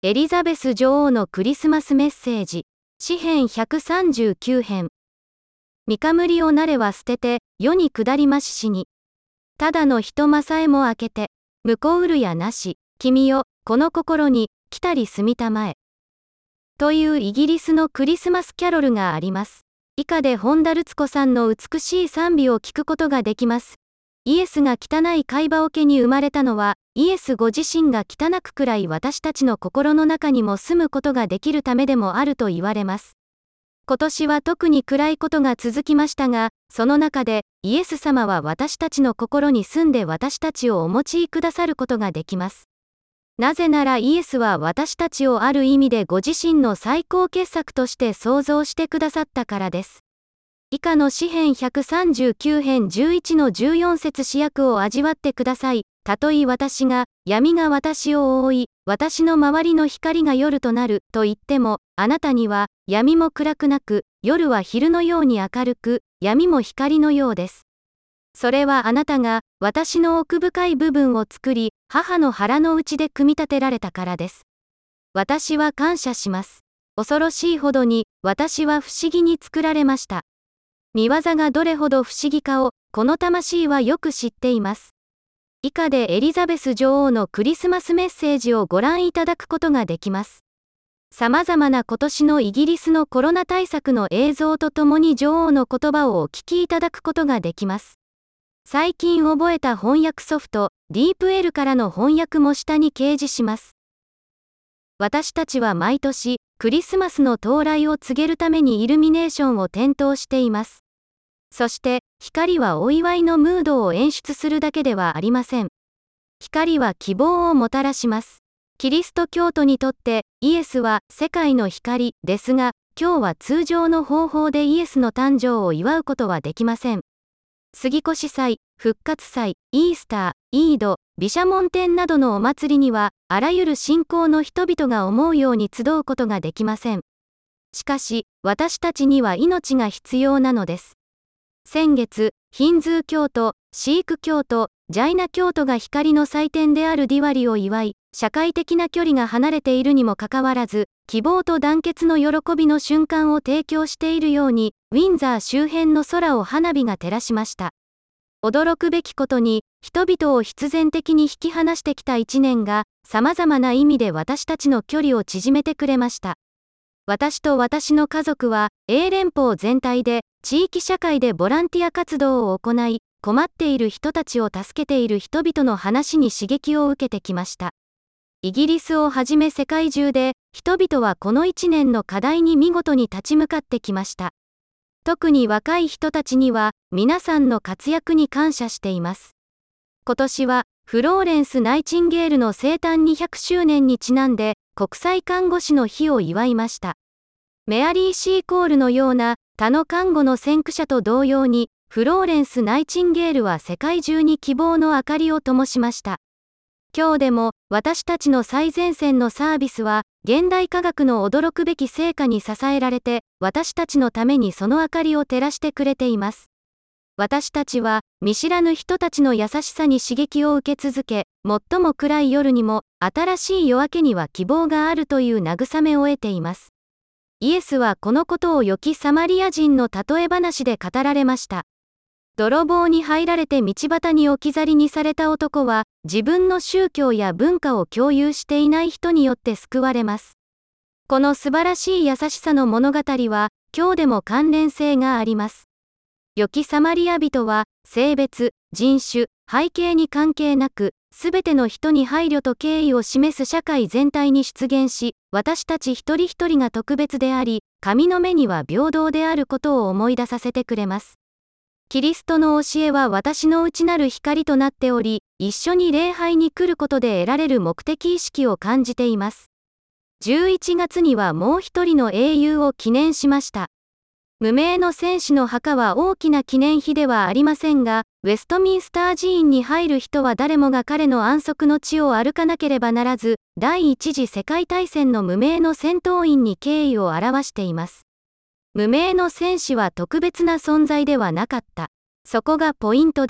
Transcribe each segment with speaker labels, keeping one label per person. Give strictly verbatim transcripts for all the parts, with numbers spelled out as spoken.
Speaker 1: エリザベス女王のクリスマスメッセージ。詩編ひゃくさんじゅうきゅう編。御冠をなれは捨てて、世に下りまししに。ただの人正えも開けて、向こうるやなし、君よ、この心に、来たり住みたまえ。というイギリスのクリスマスキャロルがあります。以下で本田ルツ子さんの美しい賛美を聞くことができます。イエスが汚い貝羽桶に生まれたのは、イエスご自身が汚くくらい私たちの心の中にも住むことができるためでもあると言われます。今年は特に暗いことが続きましたが、その中で、イエス様は私たちの心に住んで私たちをお持ちくださることができます。なぜならイエスは私たちをある意味でご自身の最高傑作として創造してくださったからです。以下の詩編ひゃくさんじゅうきゅう編じゅういちのじゅうよん節詩訳を味わってください。たとえ私が、闇が私を覆い、私の周りの光が夜となる、と言っても、あなたには、闇も暗くなく、夜は昼のように明るく、闇も光のようです。それはあなたが、私の奥深い部分を作り、母の腹の内で組み立てられたからです。私は感謝します。恐ろしいほどに、私は不思議に作られました。見業がどれほど不思議かを、この魂はよく知っています。以下でエリザベス女王のクリスマスメッセージをご覧いただくことができます。様々な今年のイギリスのコロナ対策の映像とともに女王の言葉をお聞きいただくことができます。最近覚えた翻訳ソフト、ディープ L からの翻訳も下に掲示します。私たちは毎年、クリスマスの到来を告げるためにイルミネーションを点灯しています。そして、光はお祝いのムードを演出するだけではありません。光は希望をもたらします。キリスト教徒にとって、イエスは世界の光ですが、今日は通常の方法でイエスの誕生を祝うことはできません。杉越祭、復活祭、イースター、イード、毘沙門天などのお祭りには、あらゆる信仰の人々が思うように集うことができません。しかし、私たちには命が必要なのです。先月、ヒンズー教徒、シーク教徒、ジャイナ教徒が光の祭典であるディワリを祝い、社会的な距離が離れているにもかかわらず、希望と団結の喜びの瞬間を提供しているように、ウィンザー周辺の空を花火が照らしました。驚くべきことに、人々を必然的に引き離してきた一年が、様々な意味で私たちの距離を縮めてくれました。私と私の家族は、英連邦全体で、地域社会でボランティア活動を行い、困っている人たちを助けている人々の話に刺激を受けてきました。イギリスをはじめ世界中で、人々はこの一年の課題に見事に立ち向かってきました。特に若い人たちには、皆さんの活躍に感謝しています。今年は、フローレンス・ナイチンゲールの生誕にひゃくしゅうねんにちなんで、国際看護師の日を祝いました。メアリー・シーコールのような、他の看護の先駆者と同様に、フローレンス・ナイチンゲールは世界中に希望の明かりを灯しました。今日でも、私たちの最前線のサービスは、現代科学の驚くべき成果に支えられて、私たちのためにその明かりを照らしてくれています。私たちは、見知らぬ人たちの優しさに刺激を受け続け、最も暗い夜にも、新しい夜明けには希望があるという慰めを得ています。イエスはこのことを良きサマリア人の例え話で語られました。泥棒に入られて道端に置き去りにされた男は、自分の宗教や文化を共有していない人によって救われます。この素晴らしい優しさの物語は、今日でも関連性があります。良きサマリア人は、性別、人種、背景に関係なく、すべての人に配慮と敬意を示す社会全体に出現し、私たち一人一人が特別であり、神の目には平等であることを思い出させてくれます。キリストの教えは私の内なる光となっており、一緒に礼拝に来ることで得られる目的意識を感じています。じゅういちがつにはもう一人の英雄を記念しました。無名の戦士の墓は大きな記念碑ではありませんが、ウェストミンスター寺院に入る人は誰もが彼の安息の地を歩かなければならず、第一次世界大戦の無名の戦闘員に敬意を表しています。無名の戦士は特別な存在ではなかった。そこがポイントです。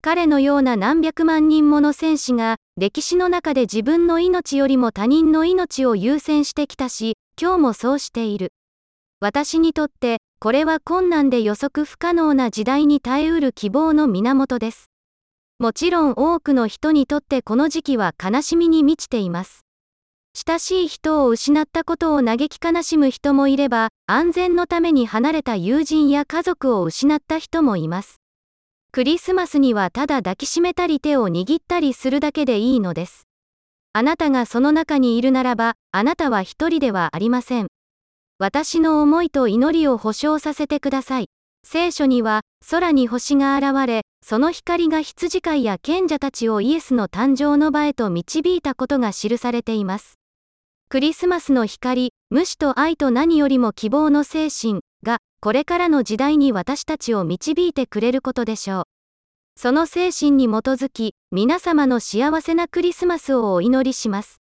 Speaker 1: 彼のような何百万人もの戦士が、歴史の中で自分の命よりも他人の命を優先してきたし、今日もそうしている。私にとって、これは困難で予測不可能な時代に耐えうる希望の源です。もちろん多くの人にとってこの時期は悲しみに満ちています。親しい人を失ったことを嘆き悲しむ人もいれば、安全のために離れた友人や家族を失った人もいます。クリスマスにはただ抱きしめたり手を握ったりするだけでいいのです。あなたがその中にいるならば、あなたは一人ではありません。私の思いと祈りを保証させてください。聖書には、空に星が現れ、その光が羊飼いや賢者たちをイエスの誕生の場へと導いたことが記されています。クリスマスの光、無私と愛と何よりも希望の精神が、これからの時代に私たちを導いてくれることでしょう。その精神に基づき、皆様の幸せなクリスマスをお祈りします。